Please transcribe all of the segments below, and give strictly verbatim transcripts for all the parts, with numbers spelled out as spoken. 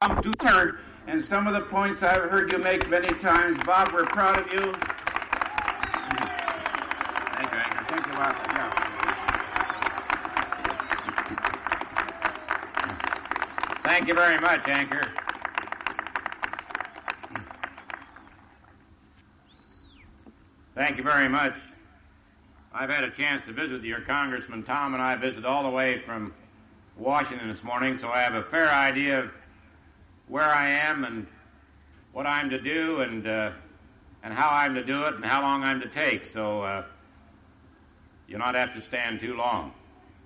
I'm too third, and some of the points I've heard you make many times, Bob, we're proud of you. Thank you, Anchor. Thank you, Bob. Yeah. Thank you very much, Anchor. Thank you very much. I've had a chance to visit your Congressman. Tom and I visited all the way from Washington this morning, so I have a fair idea of where I am and what I'm to do and uh, and how I'm to do it and how long I'm to take. So uh, you'll not have to stand too long.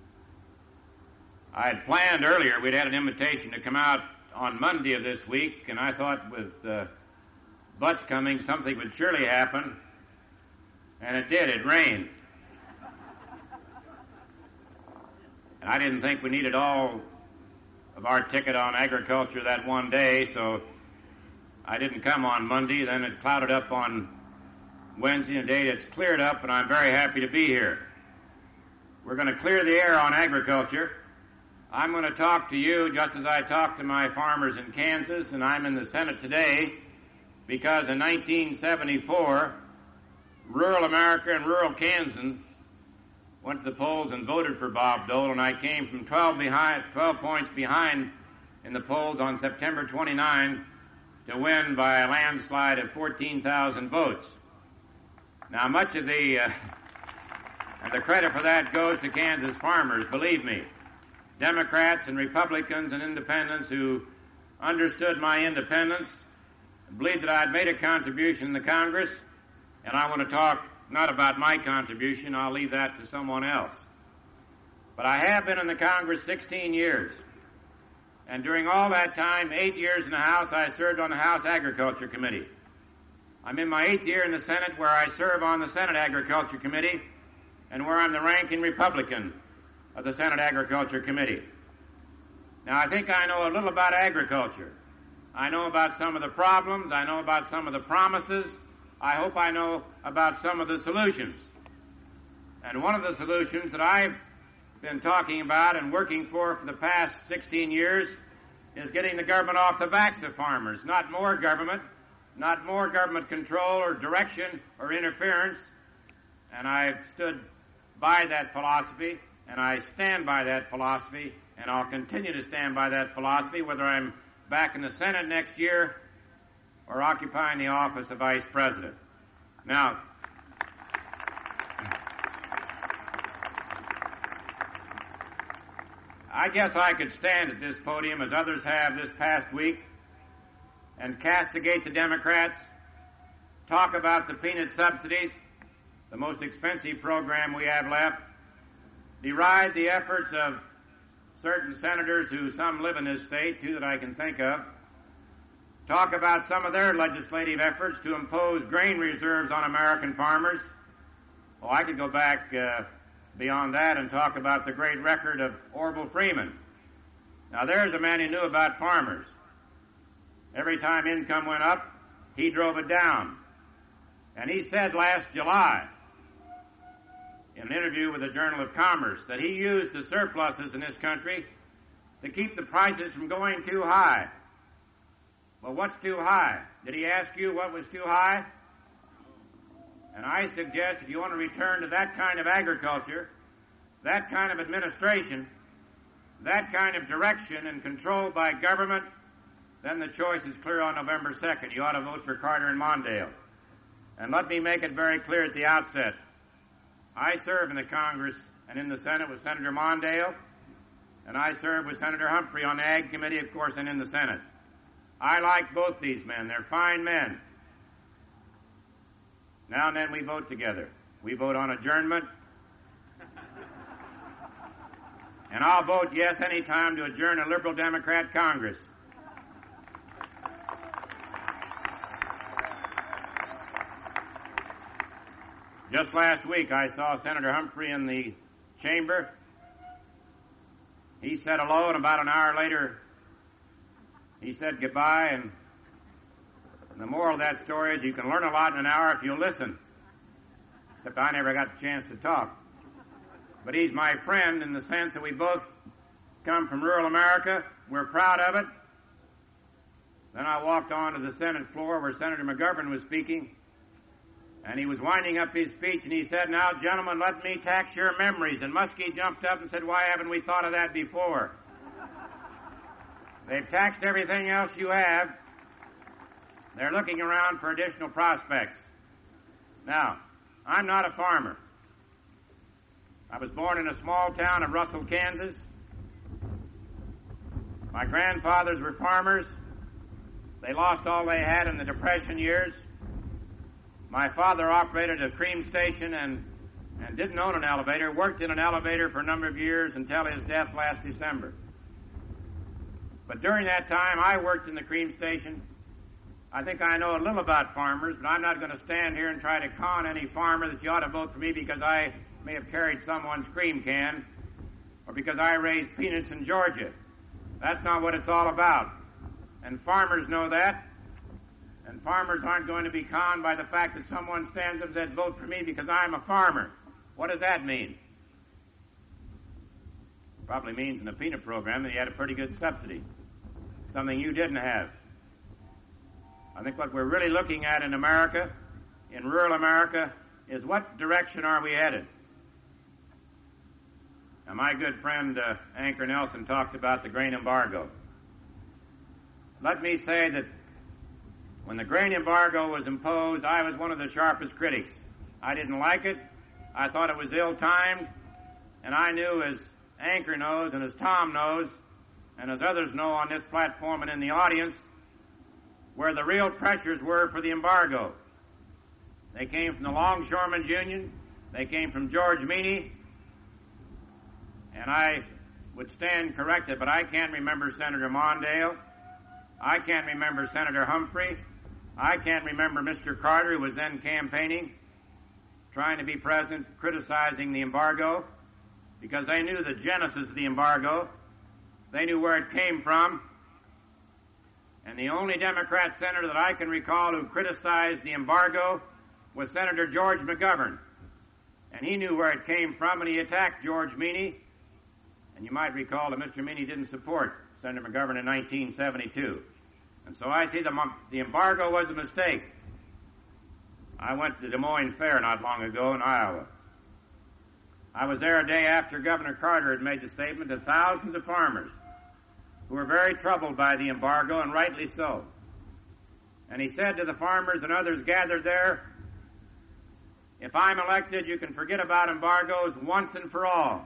I had planned earlier, we'd had an invitation to come out on Monday of this week, and I thought with uh, Butch coming, something would surely happen. And it did. It rained. And I didn't think we needed all of our ticket on agriculture that one day, so I didn't come on Monday. Then it clouded up on Wednesday, and today it's cleared up, and I'm very happy to be here. We're going to clear the air on agriculture. I'm going to talk to you just as I talked to my farmers in Kansas, and I'm in the Senate today because in nineteen seventy-four, rural America and rural Kansans went to the polls and voted for Bob Dole, and I came from twelve, behind, twelve points behind in the polls on September twenty-ninth to win by a landslide of fourteen thousand votes. Now, much of the, uh, the credit for that goes to Kansas farmers, believe me. Democrats and Republicans and independents who understood my independence, believed that I'd made a contribution in the Congress, and I want to talk not about my contribution, I'll leave that to someone else. But I have been in the Congress sixteen years. And during all that time, eight years in the House, I served on the House Agriculture Committee. I'm in my eighth year in the Senate, where I serve on the Senate Agriculture Committee and where I'm the ranking Republican of the Senate Agriculture Committee. Now, I think I know a little about agriculture. I know about some of the problems. I know about some of the promises. I hope I know about some of the solutions. And one of the solutions that I've been talking about and working for for the past sixteen years is getting the government off the backs of farmers. Not more government, not more government control or direction or interference. And I've stood by that philosophy, and I stand by that philosophy, and I'll continue to stand by that philosophy, whether I'm back in the Senate next year or occupying the office of Vice President. Now, I guess I could stand at this podium, as others have this past week, and castigate the Democrats, talk about the peanut subsidies, the most expensive program we have left, deride the efforts of certain senators who some live in this state, two that I can think of, talk about some of their legislative efforts to impose grain reserves on American farmers. Well, I could go back uh, beyond that and talk about the great record of Orville Freeman. Now, there's a man who knew about farmers. Every time income went up, he drove it down. And he said last July, in an interview with the Journal of Commerce, that he used the surpluses in this country to keep the prices from going too high. Well, what's too high? Did he ask you what was too high? And I suggest if you want to return to that kind of agriculture, that kind of administration, that kind of direction and control by government, then the choice is clear on November second. You ought to vote for Carter and Mondale. And let me make it very clear at the outset. I serve in the Congress and in the Senate with Senator Mondale, and I serve with Senator Humphrey on the Ag Committee, of course, and in the Senate. I like both these men. They're fine men. Now and then we vote together. We vote on adjournment. And I'll vote yes any time to adjourn a Liberal Democrat Congress. Just last week, I saw Senator Humphrey in the chamber. He said hello, and about an hour later, he said goodbye. And the moral of that story is you can learn a lot in an hour if you listen. Except I never got the chance to talk. But he's my friend in the sense that we both come from rural America. We're proud of it. Then I walked on to the Senate floor where Senator McGovern was speaking, and he was winding up his speech, and he said, "Now, gentlemen, let me tax your memories." And Muskie jumped up and said, "Why haven't we thought of that before?" They've taxed everything else you have. They're looking around for additional prospects. Now, I'm not a farmer. I was born in a small town of Russell, Kansas. My grandfathers were farmers. They lost all they had in the Depression years. My father operated a cream station and, and didn't own an elevator, worked in an elevator for a number of years until his death last December. But during that time, I worked in the cream station. I think I know a little about farmers, but I'm not going to stand here and try to con any farmer that you ought to vote for me because I may have carried someone's cream can or because I raised peanuts in Georgia. That's not what it's all about. And farmers know that. And farmers aren't going to be conned by the fact that someone stands up and says, "Vote for me because I'm a farmer." What does that mean? Probably means in the peanut program that you had a pretty good subsidy, something you didn't have. I think what we're really looking at in America, in rural America, is what direction are we headed? Now, my good friend uh, Anchor Nelson talked about the grain embargo. Let me say that when the grain embargo was imposed, I was one of the sharpest critics. I didn't like it. I thought it was ill-timed. And I knew, as Anchor knows and as Tom knows and as others know on this platform and in the audience, where the real pressures were for the embargo. They came from the Longshoremen's Union. They came from George Meany. And I would stand corrected, but I can't remember Senator Mondale. I can't remember Senator Humphrey. I can't remember Mister Carter, who was then campaigning, trying to be president, criticizing the embargo, because they knew the genesis of the embargo. They knew where it came from. And the only Democrat senator that I can recall who criticized the embargo was Senator George McGovern. And he knew where it came from, and he attacked George Meany. And you might recall that Mister Meany didn't support Senator McGovern in nineteen seventy-two. And so I see the, the embargo was a mistake. I went to the Des Moines Fair not long ago in Iowa. I was there a day after Governor Carter had made the statement to thousands of farmers who were very troubled by the embargo, and rightly so. And he said to the farmers and others gathered there, "If I'm elected, you can forget about embargoes once and for all."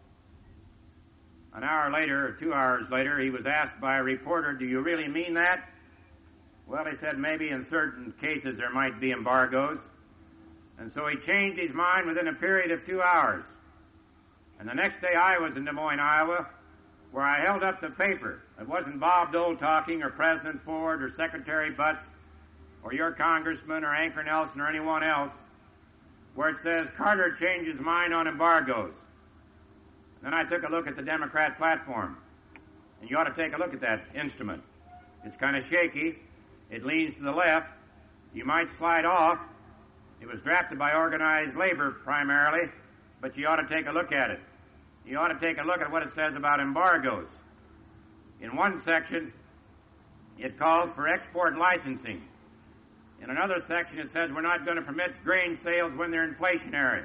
An hour later, or two hours later, he was asked by a reporter, "Do you really mean that?" Well, he said, "Maybe in certain cases there might be embargoes." And so he changed his mind within a period of two hours. And the next day I was in Des Moines, Iowa, where I held up the paper. It wasn't Bob Dole talking, or President Ford, or Secretary Butts, or your congressman, or Anchor Nelson, or anyone else, where it says, "Carter changed his mind on embargoes." Then I took a look at the Democrat platform. And you ought to take a look at that instrument. It's kind of shaky. It leans to the left. You might slide off. It was drafted by organized labor primarily, but you ought to take a look at it. You ought to take a look at what it says about embargoes. In one section, it calls for export licensing. In another section, it says we're not going to permit grain sales when they're inflationary.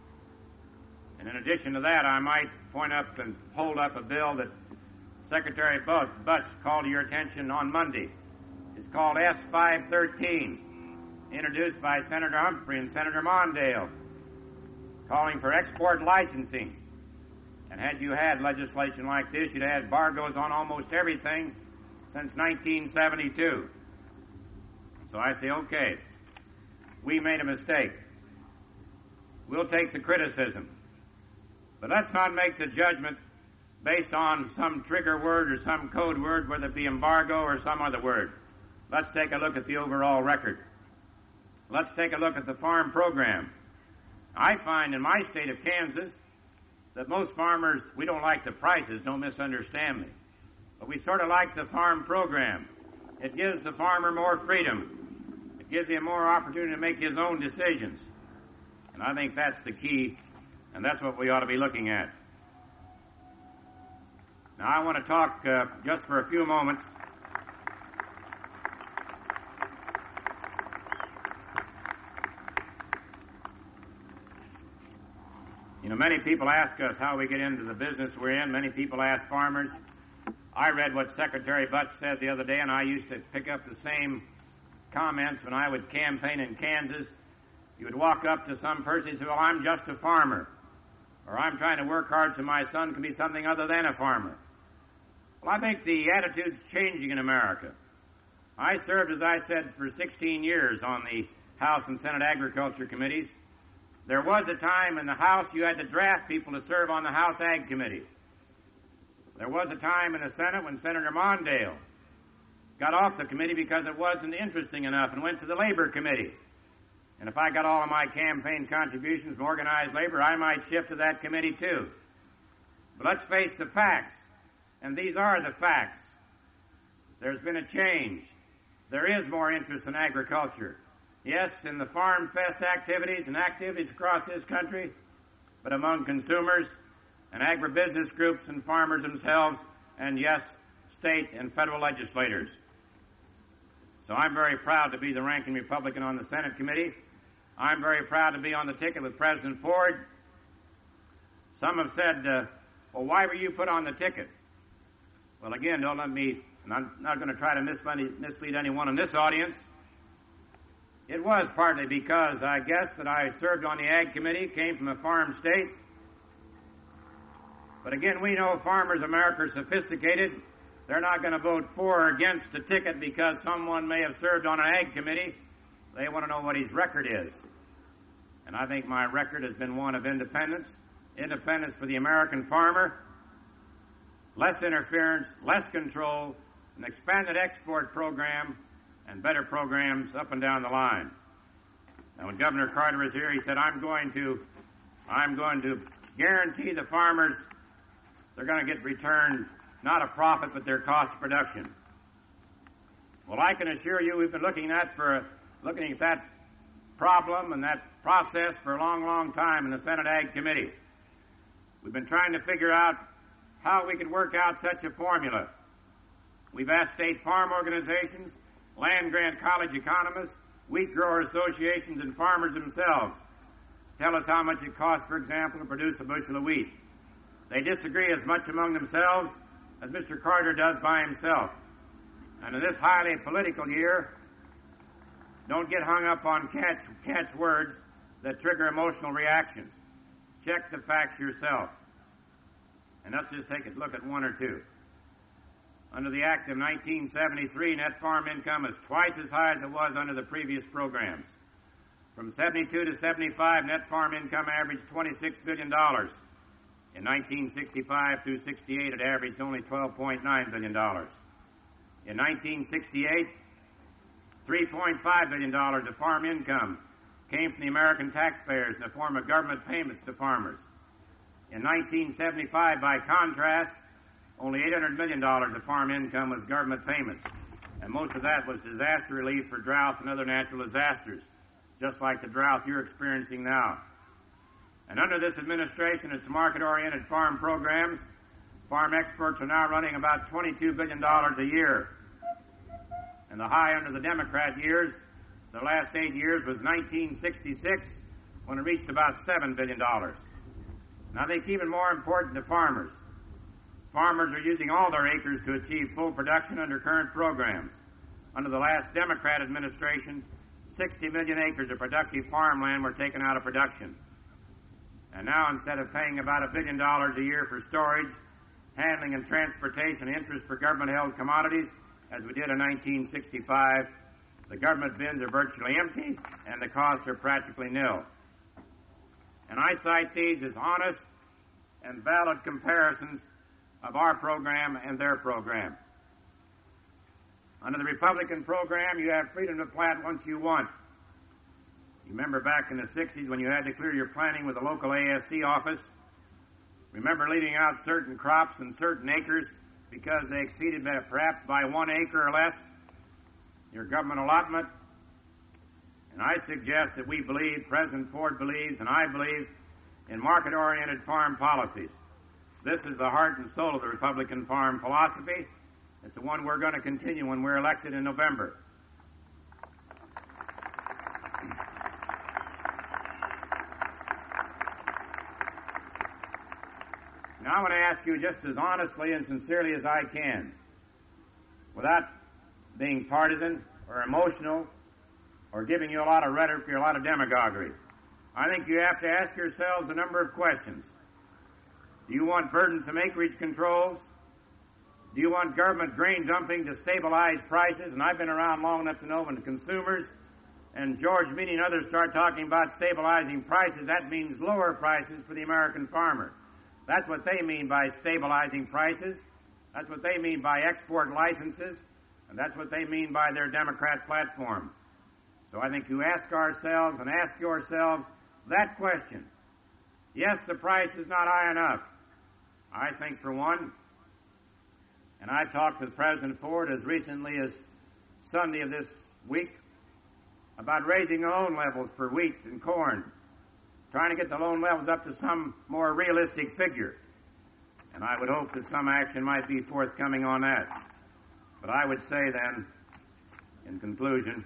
And in addition to that, I might point up and hold up a bill that Secretary Butts called to your attention on Monday. It's called S five thirteen, introduced by Senator Humphrey and Senator Mondale, calling for export licensing. And had you had legislation like this, you'd have had embargoes on almost everything since nineteen seventy-two. So I say, okay, we made a mistake. We'll take the criticism. But let's not make the judgment based on some trigger word or some code word, whether it be embargo or some other word. Let's take a look at the overall record. Let's take a look at the farm program. I find in my state of Kansas that most farmers, we don't like the prices, don't misunderstand me, but we sort of like the farm program. It gives the farmer more freedom. It gives him more opportunity to make his own decisions. And I think that's the key, and that's what we ought to be looking at. Now, I want to talk uh, just for a few moments You know, many people ask us how we get into the business we're in. Many people ask farmers. I read what Secretary Butz said the other day, and I used to pick up the same comments when I would campaign in Kansas. You would walk up to some person and say, well, I'm just a farmer, or I'm trying to work hard so my son can be something other than a farmer. Well, I think the attitude's changing in America. I served, as I said, for sixteen years on the House and Senate Agriculture Committees. There was a time in the House you had to draft people to serve on the House Ag Committees. There was a time in the Senate when Senator Mondale got off the committee because it wasn't interesting enough and went to the Labor Committee. And if I got all of my campaign contributions from organized labor, I might shift to that committee too. But let's face the facts, and these are the facts. There's been a change. There is more interest in agriculture. Yes, in the Farm Fest activities and activities across this country, but among consumers and agribusiness groups and farmers themselves, and yes, state and federal legislators. So I'm very proud to be the ranking Republican on the Senate committee. I'm very proud to be on the ticket with President Ford. Some have said, uh, well, why were you put on the ticket? Well, again, don't let me, and I'm not going to try to mislead, mislead anyone in this audience. It was partly because I guess that I served on the Ag Committee, came from a farm state. But again, we know farmers in America are sophisticated. They're not going to vote for or against a ticket because someone may have served on an Ag Committee. They want to know what his record is. And I think my record has been one of independence, independence for the American farmer, less interference, less control, an expanded export program, and better programs up and down the line. Now, when Governor Carter was here, he said, I'm going to, I'm going to guarantee the farmers they're going to get returned not a profit, but their cost of production. Well, I can assure you we've been looking at for looking at that problem and that process for a long, long time in the Senate Ag Committee. We've been trying to figure out how we could work out such a formula. We've asked state farm organizations, land-grant college economists, wheat grower associations, and farmers themselves to tell us how much it costs, for example, to produce a bushel of wheat. They disagree as much among themselves as Mister Carter does by himself. And in this highly political year, don't get hung up on catch, catch words that trigger emotional reactions. Check the facts yourself. And let's just take a look at one or two. Under the Act of nineteen seventy-three, net farm income is twice as high as it was under the previous programs. From seventy-two to seventy-five, net farm income averaged twenty-six billion dollars. In nineteen sixty-five through sixty-eight, it averaged only twelve point nine billion dollars. In nineteen sixty-eight, three point five billion dollars of farm income came from the American taxpayers in the form of government payments to farmers. In nineteen seventy-five, by contrast, only eight hundred million dollars of farm income was government payments, and most of that was disaster relief for drought and other natural disasters, just like the drought you're experiencing now. And under this administration, its market-oriented farm programs, farm exports are now running about twenty-two billion dollars a year. And the high under the Democrat years, the last eight years, was nineteen sixty-six, when it reached about seven billion dollars. And I think even more important to farmers, farmers are using all their acres to achieve full production under current programs. Under the last Democrat administration, sixty million acres of productive farmland were taken out of production. And now, instead of paying about a billion dollars a year for storage, handling, and transportation interest for government-held commodities, as we did in nineteen sixty-five, the government bins are virtually empty and the costs are practically nil. And I cite these as honest and valid comparisons of our program and their program. Under the Republican program, you have freedom to plant once you want. You remember back in the sixties when you had to clear your planting with the local A S C office? Remember leaving out certain crops and certain acres because they exceeded perhaps by one acre or less your government allotment? And I suggest that we believe, President Ford believes, and I believe, in market-oriented farm policies. This is the heart and soul of the Republican farm philosophy. It's the one we're going to continue when we're elected in November. ask you just as honestly and sincerely as I can, without being partisan or emotional or giving you a lot of rhetoric or a lot of demagoguery. I think you have to ask yourselves a number of questions. Do you want burdensome acreage controls? Do you want government grain dumping to stabilize prices? And I've been around long enough to know when the consumers and George Meany and others start talking about stabilizing prices, that means lower prices for the American farmer. That's what they mean by stabilizing prices. That's what they mean by export licenses. And that's what they mean by their Democrat platform. So I think you ask ourselves and ask yourselves that question. Yes, the price is not high enough. I think, for one, and I talked with President Ford as recently as Sunday of this week about raising the loan levels for wheat and corn, trying to get the loan levels up to some more realistic figure. And I would hope that some action might be forthcoming on that. But I would say then, in conclusion,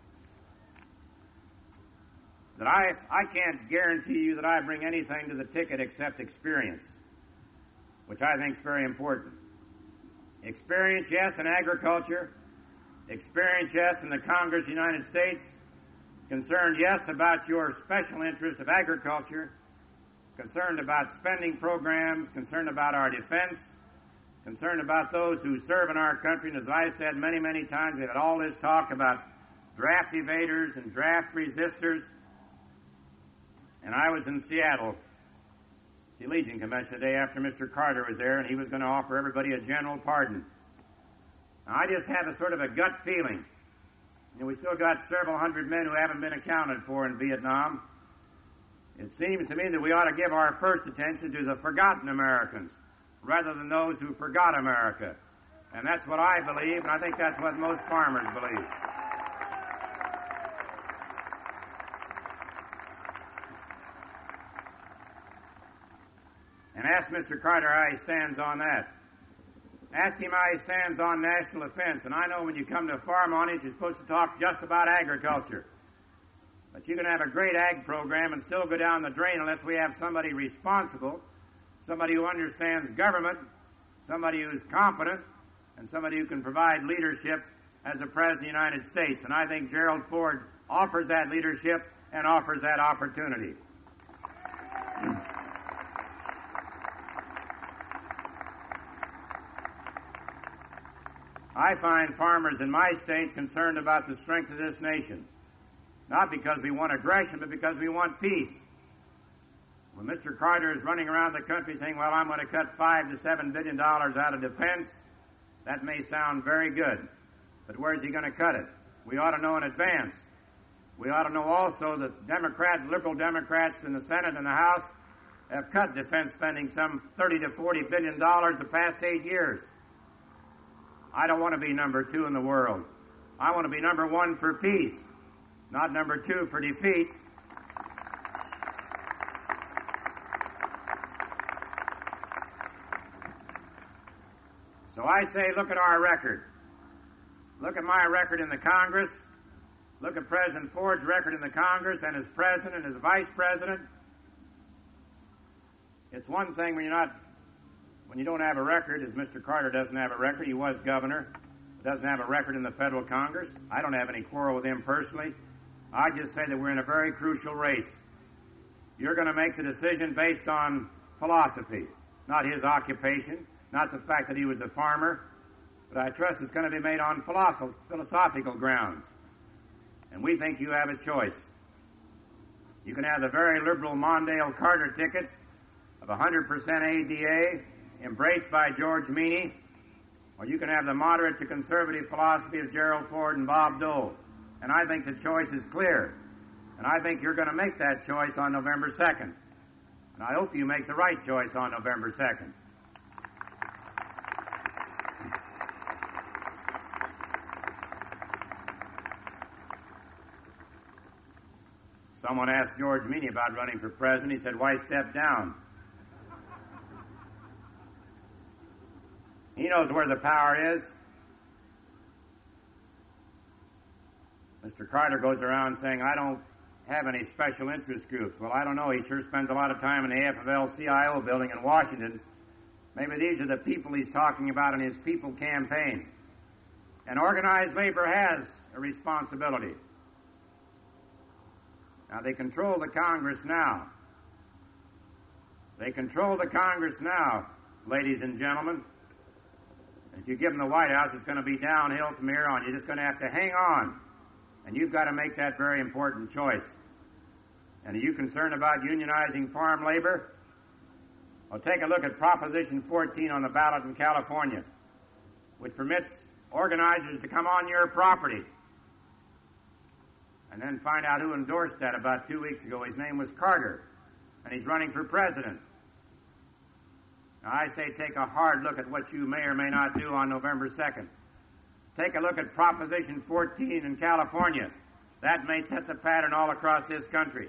that I, I can't guarantee you that I bring anything to the ticket except experience, which I think is very important. Experience, yes, in agriculture. Experience, yes, in the Congress of the United States. Concerned, yes, about your special interest of agriculture. Concerned about spending programs. Concerned about our defense. Concerned about those who serve in our country. And as I said many, many times, we've had all this talk about draft evaders and draft resistors. And I was in Seattle, the Legion Convention, the day after Mister Carter was there, and he was going to offer everybody a general pardon. Now, I just have a sort of a gut feeling. You know, we still got several hundred men who haven't been accounted for in Vietnam. It seems to me that we ought to give our first attention to the forgotten Americans rather than those who forgot America. And that's what I believe, and I think that's what most farmers believe. And ask Mister Carter how he stands on that. Ask him how he stands on national defense. And I know when you come to farm on it, you're supposed to talk just about agriculture. But you can have a great ag program and still go down the drain unless we have somebody responsible, somebody who understands government, somebody who's competent, and somebody who can provide leadership as the President of the United States. And I think Gerald Ford offers that leadership and offers that opportunity. I find farmers in my state concerned about the strength of this nation, not because we want aggression, but because we want peace. When Mister Carter is running around the country saying, well, I'm going to cut five to seven billion dollars out of defense, that may sound very good, but where's he going to cut it? We ought to know in advance. We ought to know also that Democrat, liberal Democrats in the Senate and the House have cut defense spending some thirty to forty billion dollars the past eight years. I don't want to be number two in the world. I want to be number one for peace, not number two for defeat. So I say, look at our record. Look at my record in the Congress. Look at President Ford's record in the Congress and as president and as vice president. It's one thing when you're not When you don't have a record, as Mister Carter doesn't have a record, he was governor, doesn't have a record in the federal Congress. I don't have any quarrel with him personally. I just say that we're in a very crucial race. You're going to make the decision based on philosophy, not his occupation, not the fact that he was a farmer, but I trust it's going to be made on philosoph- philosophical grounds. And we think you have a choice. You can have the very liberal Mondale Carter ticket of one hundred percent A D A, embraced by George Meany, or you can have the moderate to conservative philosophy of Gerald Ford and Bob Dole. And I think the choice is clear. And I think you're going to make that choice on November second. And I hope you make the right choice on November second. Someone asked George Meany about running for president. He said, why step down? He knows where the power is. Mister Carter goes around saying, I don't have any special interest groups. Well, I don't know. He sure spends a lot of time in the A F L C I O building in Washington Maybe these are the people he's talking about in his people campaign. And organized labor has a responsibility. Now, they control the Congress now. They control the Congress now, ladies and gentlemen. If you give them the White House, it's going to be downhill from here on. You're just going to have to hang on. And you've got to make that very important choice. And are you concerned about unionizing farm labor? Well, take a look at Proposition fourteen on the ballot in California, which permits organizers to come on your property. And then find out who endorsed that about two weeks ago. His name was Carter, and he's running for president. Now, I say take a hard look at what you may or may not do on November second. Take a look at Proposition fourteen in California. That may set the pattern all across this country.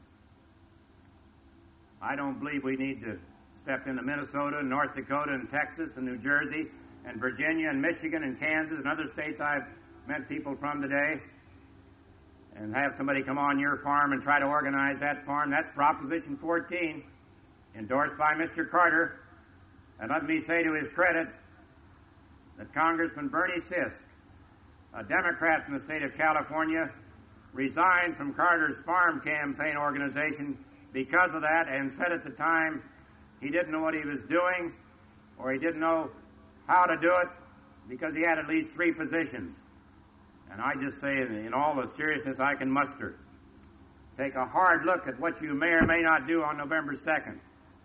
I don't believe we need to step into Minnesota, and North Dakota, and Texas, and New Jersey, and Virginia, and Michigan, and Kansas, and other states I've met people from today, and have somebody come on your farm and try to organize that farm. That's Proposition fourteen, endorsed by Mister Carter. And let me say to his credit that Congressman Bernie Sisk, a Democrat from the state of California, resigned from Carter's farm campaign organization because of that, and said at the time he didn't know what he was doing, or he didn't know how to do it, because he had at least three positions. And I just say, in all the seriousness I can muster, take a hard look at what you may or may not do on November second.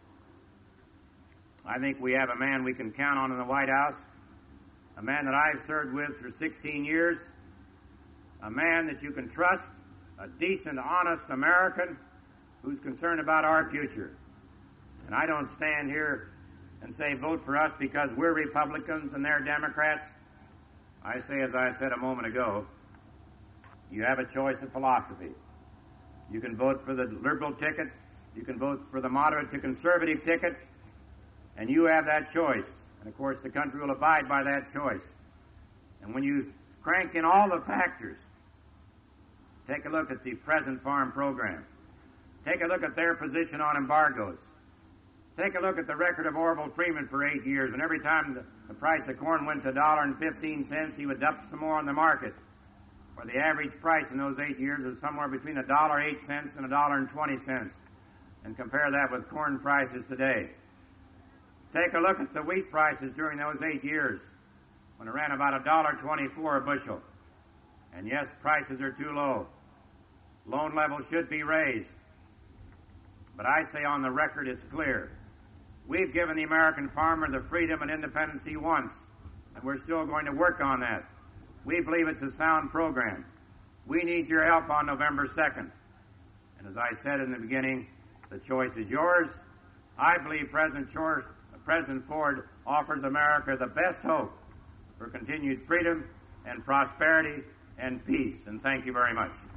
I think we have a man we can count on in the White House, a man that I've served with for sixteen years, a man that you can trust, a decent, honest American who's concerned about our future. And I don't stand here and say vote for us because we're Republicans and they're Democrats. I say, as I said a moment ago, you have a choice of philosophy. You can vote for the liberal ticket, you can vote for the moderate to conservative ticket, and you have that choice. And of course, the country will abide by that choice. And when you crank in all the factors, take a look at the present farm program. Take a look at their position on embargoes. Take a look at the record of Orville Freeman for eight years, and every time the, the price of corn went to a dollar and fifteen cents, he would dump some more on the market. Where the average price in those eight years was somewhere between a dollar eight cents and a dollar and twenty cents. And compare that with corn prices today. Take a look at the wheat prices during those eight years, when it ran about a dollar twenty-four a bushel. And yes, prices are too low. Loan levels should be raised. But I say on the record it's clear. We've given the American farmer the freedom and independence he wants, and we're still going to work on that. We believe it's a sound program. We need your help on November second. And as I said in the beginning, the choice is yours. I believe President, George, President Ford offers America the best hope for continued freedom and prosperity and peace. And thank you very much.